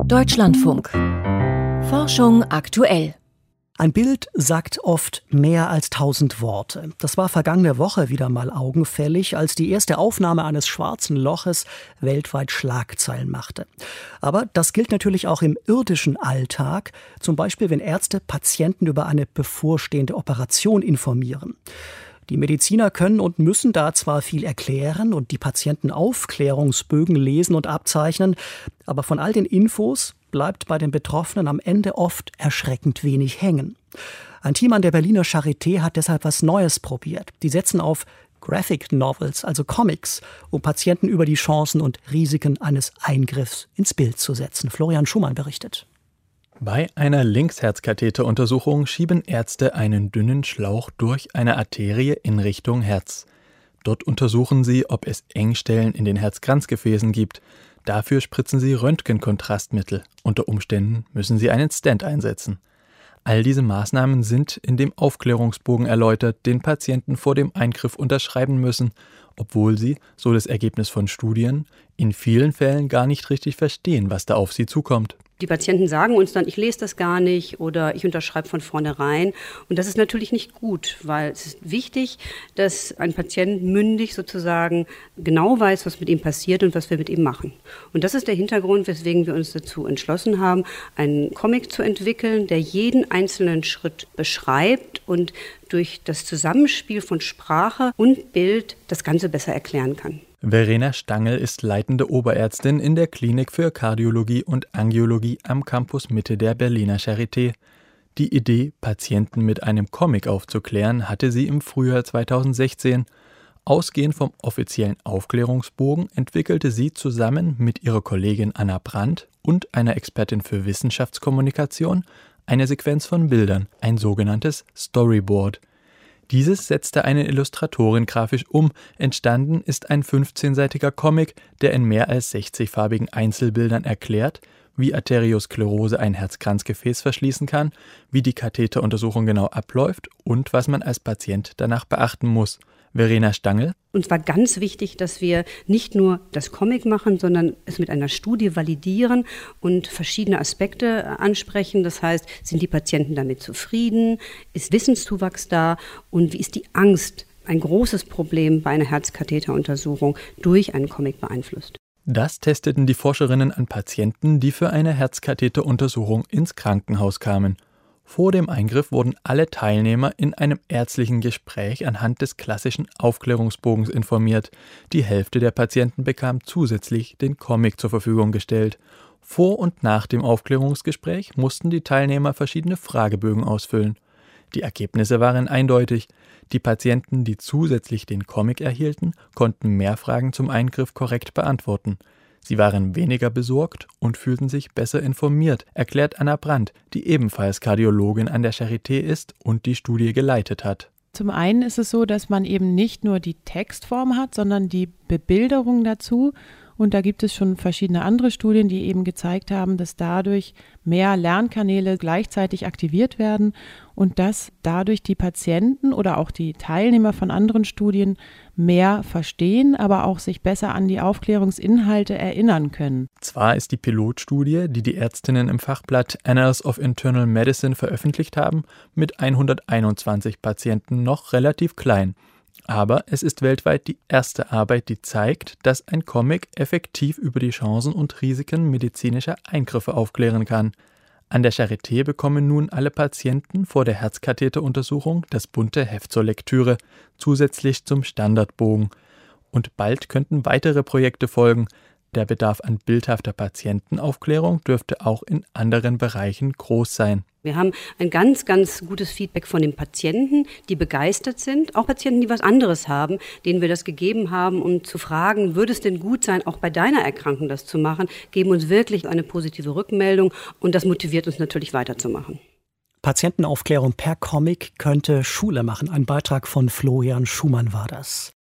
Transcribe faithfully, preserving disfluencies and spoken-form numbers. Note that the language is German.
Deutschlandfunk. Forschung aktuell. Ein Bild sagt oft mehr als tausend Worte. Das war vergangene Woche wieder mal augenfällig, als die erste Aufnahme eines schwarzen Loches weltweit Schlagzeilen machte. Aber das gilt natürlich auch im irdischen Alltag, zum Beispiel wenn Ärzte Patienten über eine bevorstehende Operation informieren. Die Mediziner können und müssen da zwar viel erklären und die Patienten Aufklärungsbögen lesen und abzeichnen, aber von all den Infos bleibt bei den Betroffenen am Ende oft erschreckend wenig hängen. Ein Team an der Berliner Charité hat deshalb was Neues probiert. Die setzen auf Graphic Novels, also Comics, um Patienten über die Chancen und Risiken eines Eingriffs ins Bild zu setzen. Florian Schumann berichtet. Bei einer Linksherzkatheteruntersuchung schieben Ärzte einen dünnen Schlauch durch eine Arterie in Richtung Herz. Dort untersuchen sie, ob es Engstellen in den Herzkranzgefäßen gibt. Dafür spritzen sie Röntgenkontrastmittel. Unter Umständen müssen sie einen Stent einsetzen. All diese Maßnahmen sind in dem Aufklärungsbogen erläutert, den Patienten vor dem Eingriff unterschreiben müssen, obwohl sie, so das Ergebnis von Studien, in vielen Fällen gar nicht richtig verstehen, was da auf sie zukommt. Die Patienten sagen uns dann, ich lese das gar nicht oder ich unterschreibe von vornherein. Und das ist natürlich nicht gut, weil es ist wichtig, dass ein Patient mündig sozusagen genau weiß, was mit ihm passiert und was wir mit ihm machen. Und das ist der Hintergrund, weswegen wir uns dazu entschlossen haben, einen Comic zu entwickeln, der jeden einzelnen Schritt beschreibt und durch das Zusammenspiel von Sprache und Bild das Ganze besser erklären kann. Verena Stangl ist leitende Oberärztin in der Klinik für Kardiologie und Angiologie am Campus Mitte der Berliner Charité. Die Idee, Patienten mit einem Comic aufzuklären, hatte sie im Frühjahr zweitausendsechzehn. Ausgehend vom offiziellen Aufklärungsbogen entwickelte sie zusammen mit ihrer Kollegin Anna Brandt und einer Expertin für Wissenschaftskommunikation eine Sequenz von Bildern, ein sogenanntes Storyboard. Dieses setzte eine Illustratorin grafisch um. Entstanden ist ein fünfzehnseitiger Comic, der in mehr als sechzig farbigen Einzelbildern erklärt, wie Arteriosklerose ein Herzkranzgefäß verschließen kann, wie die Katheteruntersuchung genau abläuft und was man als Patient danach beachten muss. Verena Stangl. Uns war ganz wichtig, dass wir nicht nur das Comic machen, sondern es mit einer Studie validieren und verschiedene Aspekte ansprechen. Das heißt, sind die Patienten damit zufrieden? Ist Wissenszuwachs da? Und wie ist die Angst, ein großes Problem bei einer Herzkatheteruntersuchung, durch einen Comic beeinflusst? Das testeten die Forscherinnen an Patienten, die für eine Herzkatheteruntersuchung ins Krankenhaus kamen. Vor dem Eingriff wurden alle Teilnehmer in einem ärztlichen Gespräch anhand des klassischen Aufklärungsbogens informiert. Die Hälfte der Patienten bekam zusätzlich den Comic zur Verfügung gestellt. Vor und nach dem Aufklärungsgespräch mussten die Teilnehmer verschiedene Fragebögen ausfüllen. Die Ergebnisse waren eindeutig. Die Patienten, die zusätzlich den Comic erhielten, konnten mehr Fragen zum Eingriff korrekt beantworten. Sie waren weniger besorgt und fühlten sich besser informiert, erklärt Anna Brandt, die ebenfalls Kardiologin an der Charité ist und die Studie geleitet hat. Zum einen ist es so, dass man eben nicht nur die Textform hat, sondern die Bebilderung dazu. Und da gibt es schon verschiedene andere Studien, die eben gezeigt haben, dass dadurch mehr Lernkanäle gleichzeitig aktiviert werden und dass dadurch die Patienten oder auch die Teilnehmer von anderen Studien mehr verstehen, aber auch sich besser an die Aufklärungsinhalte erinnern können. Zwar ist die Pilotstudie, die die Ärztinnen im Fachblatt Annals of Internal Medicine veröffentlicht haben, mit hunderteinundzwanzig Patienten noch relativ klein. Aber es ist weltweit die erste Arbeit, die zeigt, dass ein Comic effektiv über die Chancen und Risiken medizinischer Eingriffe aufklären kann. An der Charité bekommen nun alle Patienten vor der Herzkatheteruntersuchung das bunte Heft zur Lektüre, zusätzlich zum Standardbogen. Und bald könnten weitere Projekte folgen. Der Bedarf an bildhafter Patientenaufklärung dürfte auch in anderen Bereichen groß sein. Wir haben ein ganz, ganz gutes Feedback von den Patienten, die begeistert sind. Auch Patienten, die was anderes haben, denen wir das gegeben haben, um zu fragen, würde es denn gut sein, auch bei deiner Erkrankung das zu machen, geben uns wirklich eine positive Rückmeldung und das motiviert uns natürlich weiterzumachen. Patientenaufklärung per Comic könnte Schule machen. Ein Beitrag von Florian Schumann war das.